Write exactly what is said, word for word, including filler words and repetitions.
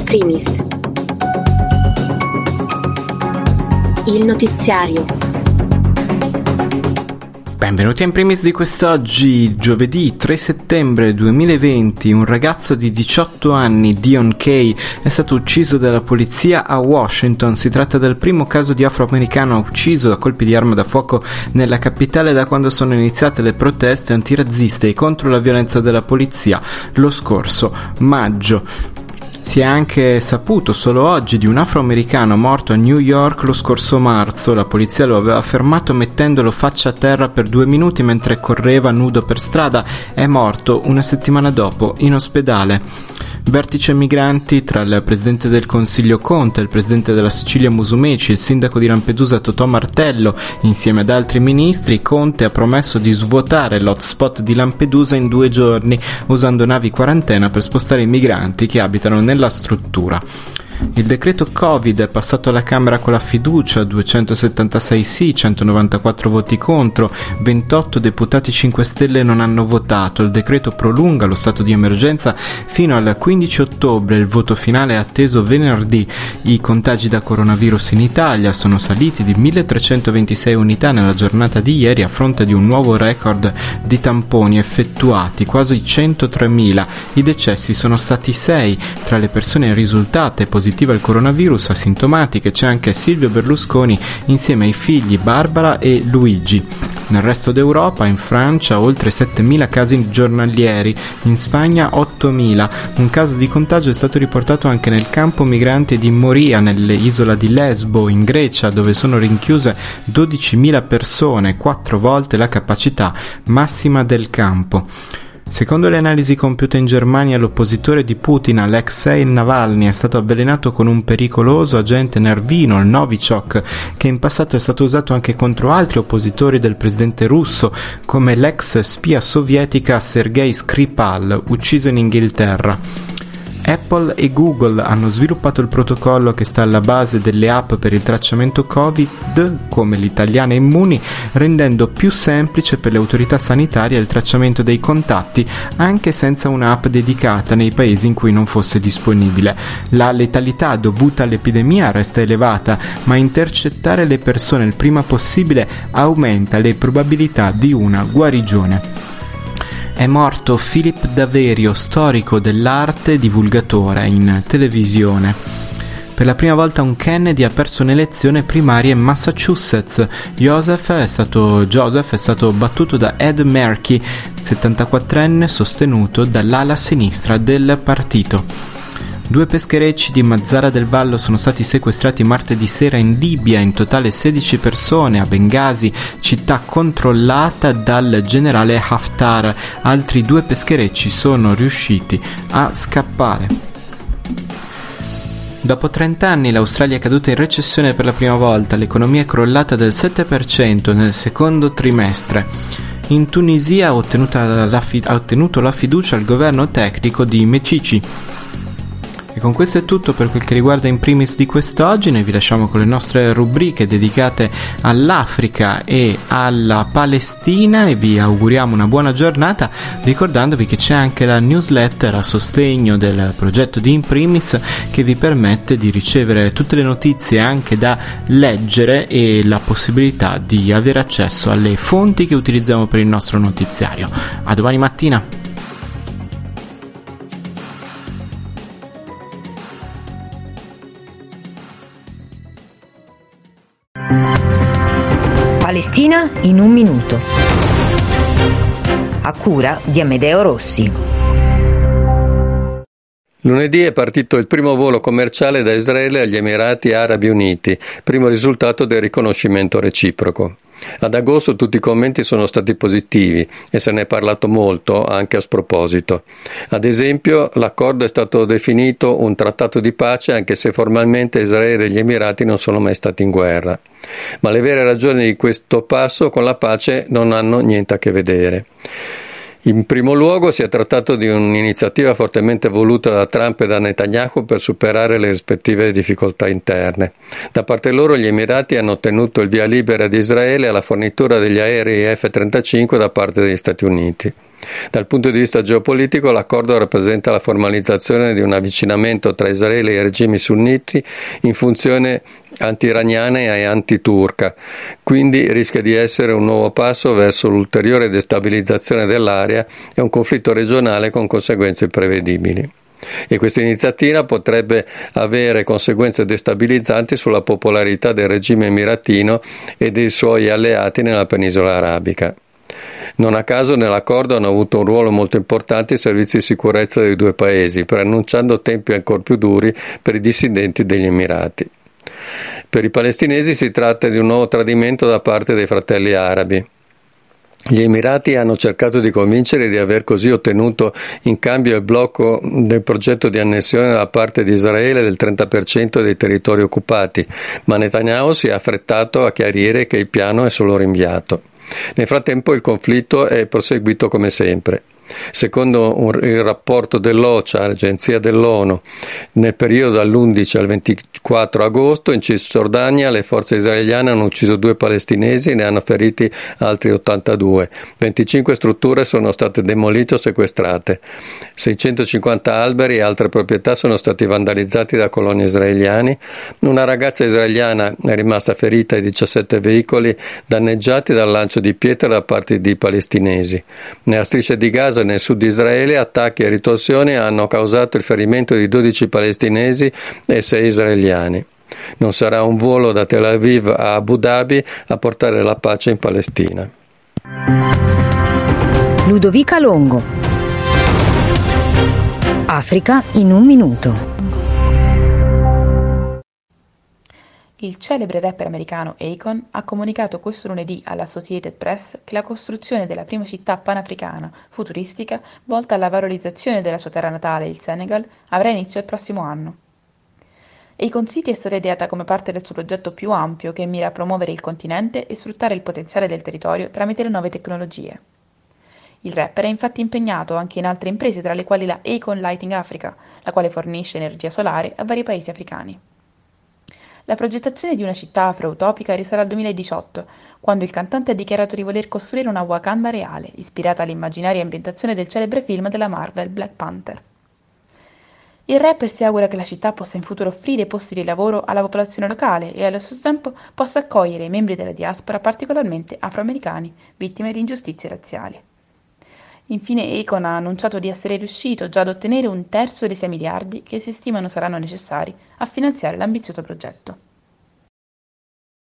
Primis. Il notiziario. Benvenuti a In Primis di quest'oggi, giovedì tre settembre duemilaventi. Un ragazzo di diciotto anni, Dion Kay, è stato ucciso dalla polizia a Washington. Si tratta del primo caso di afroamericano ucciso a colpi di arma da fuoco nella capitale da quando sono iniziate le proteste antirazziste e contro la violenza della polizia lo scorso maggio. Si è anche saputo solo oggi di un afroamericano morto a New York lo scorso marzo. La polizia lo aveva fermato mettendolo faccia a terra per due minuti mentre correva nudo per strada. È morto una settimana dopo in ospedale. Vertice migranti tra il presidente del Consiglio Conte, il presidente della Sicilia Musumeci, il sindaco di Lampedusa Totò Martello. Insieme ad altri ministri, Conte ha promesso di svuotare l'hotspot di Lampedusa in due giorni usando navi quarantena per spostare i migranti che abitano nella struttura. Il decreto Covid è passato alla Camera con la fiducia, duecentosettantasei sì, centonovantaquattro voti contro, ventotto deputati cinque Stelle non hanno votato. Il decreto prolunga lo stato di emergenza fino al quindici ottobre, il voto finale è atteso venerdì. I contagi da coronavirus in Italia sono saliti di milletrecentoventisei unità nella giornata di ieri a fronte di un nuovo record di tamponi effettuati, quasi centotremila. I decessi sono stati sei. Tra le persone risultate positive al coronavirus asintomatiche c'è anche Silvio Berlusconi insieme ai figli Barbara e Luigi. Nel resto d'Europa, in Francia, oltre settemila casi giornalieri, in Spagna ottomila. Un caso di contagio è stato riportato anche nel campo migranti di Moria, nell'isola di Lesbo, in Grecia, dove sono rinchiuse dodicimila persone, quattro volte la capacità massima del campo. Secondo le analisi compiute in Germania, l'oppositore di Putin, Alexei Navalny, è stato avvelenato con un pericoloso agente nervino, il Novichok, che in passato è stato usato anche contro altri oppositori del presidente russo, come l'ex spia sovietica Sergei Skripal, ucciso in Inghilterra. Apple e Google hanno sviluppato il protocollo che sta alla base delle app per il tracciamento Covid, come l'Italiana Immuni, rendendo più semplice per le autorità sanitarie il tracciamento dei contatti, anche senza un'app dedicata nei paesi in cui non fosse disponibile. La letalità dovuta all'epidemia resta elevata, ma intercettare le persone il prima possibile aumenta le probabilità di una guarigione. È morto Philip Daverio, storico dell'arte e divulgatore in televisione. Per la prima volta un Kennedy ha perso un'elezione primaria in Massachusetts. Joseph è stato, Joseph è stato battuto da Ed Markey, settantaquattrenne sostenuto dall'ala sinistra del partito. Due pescherecci di Mazara del Vallo sono stati sequestrati martedì sera in Libia, in totale sedici persone a Bengasi, città controllata dal generale Haftar. Altri due pescherecci sono riusciti a scappare. Dopo trenta anni l'Australia è caduta in recessione per la prima volta, l'economia è crollata del sette per cento nel secondo trimestre. In Tunisia ha, ottenuta la fi- ha ottenuto la fiducia al governo tecnico di Mecici. E con questo è tutto per quel che riguarda In Primis di quest'oggi. Noi vi lasciamo con le nostre rubriche dedicate all'Africa e alla Palestina e vi auguriamo una buona giornata, ricordandovi che c'è anche la newsletter a sostegno del progetto di In Primis che vi permette di ricevere tutte le notizie anche da leggere e la possibilità di avere accesso alle fonti che utilizziamo per il nostro notiziario. A domani mattina! Palestina in un minuto, a cura di Amedeo Rossi. Lunedì è partito il primo volo commerciale da Israele agli Emirati Arabi Uniti, primo risultato del riconoscimento reciproco. Ad agosto tutti i commenti sono stati positivi e se ne è parlato molto anche a sproposito. Ad esempio, l'accordo è stato definito un trattato di pace anche se formalmente Israele e gli Emirati non sono mai stati in guerra. Ma le vere ragioni di questo passo con la pace non hanno niente a che vedere. In primo luogo si è trattato di un'iniziativa fortemente voluta da Trump e da Netanyahu per superare le rispettive difficoltà interne. Da parte loro gli Emirati hanno ottenuto il via libera di Israele alla fornitura degli aerei F trentacinque da parte degli Stati Uniti. Dal punto di vista geopolitico, l'accordo rappresenta la formalizzazione di un avvicinamento tra Israele e i regimi sunniti in funzione anti-iraniana e anti-turca, quindi rischia di essere un nuovo passo verso l'ulteriore destabilizzazione dell'area e un conflitto regionale con conseguenze prevedibili. E questa iniziativa potrebbe avere conseguenze destabilizzanti sulla popolarità del regime emiratino e dei suoi alleati nella penisola arabica. Non a caso nell'accordo hanno avuto un ruolo molto importante i servizi di sicurezza dei due paesi, preannunciando tempi ancora più duri per i dissidenti degli Emirati. Per i palestinesi si tratta di un nuovo tradimento da parte dei fratelli arabi. Gli Emirati hanno cercato di convincere di aver così ottenuto in cambio il blocco del progetto di annessione da parte di Israele del trenta per cento dei territori occupati, ma Netanyahu si è affrettato a chiarire che il piano è solo rinviato. Nel frattempo il conflitto è proseguito come sempre. Secondo un, il rapporto dell'O C H A, l'agenzia dell'ONU, nel periodo dall'undici al ventiquattro agosto in Cisgiordania le forze israeliane hanno ucciso due palestinesi e ne hanno feriti altri ottantadue. venticinque strutture sono state demolite o sequestrate. seicentocinquanta alberi e altre proprietà sono stati vandalizzati da coloni israeliani. Una ragazza israeliana è rimasta ferita e diciassette veicoli danneggiati dal lancio di pietre da parte di palestinesi. Nella striscia di Gaza nel sud di Israele attacchi e ritorsioni hanno causato il ferimento di dodici palestinesi e sei israeliani. Non sarà un volo da Tel Aviv a Abu Dhabi a portare la pace in Palestina. Ludovica Longo. Africa in un minuto. Il celebre rapper americano Akon ha comunicato questo lunedì all'Associated Press che la costruzione della prima città panafricana futuristica volta alla valorizzazione della sua terra natale, il Senegal, avrà inizio il prossimo anno. Akon City è stata ideata come parte del suo progetto più ampio che mira a promuovere il continente e sfruttare il potenziale del territorio tramite le nuove tecnologie. Il rapper è infatti impegnato anche in altre imprese, tra le quali la Akon Lighting Africa, la quale fornisce energia solare a vari paesi africani. La progettazione di una città afro-utopica risale al duemiladiciotto, quando il cantante ha dichiarato di voler costruire una Wakanda reale, ispirata all'immaginaria ambientazione del celebre film della Marvel Black Panther. Il rapper si augura che la città possa in futuro offrire posti di lavoro alla popolazione locale e allo stesso tempo possa accogliere i membri della diaspora, particolarmente afroamericani, vittime di ingiustizie razziali. Infine Akon ha annunciato di essere riuscito già ad ottenere un terzo dei sei miliardi che si stimano saranno necessari a finanziare l'ambizioso progetto.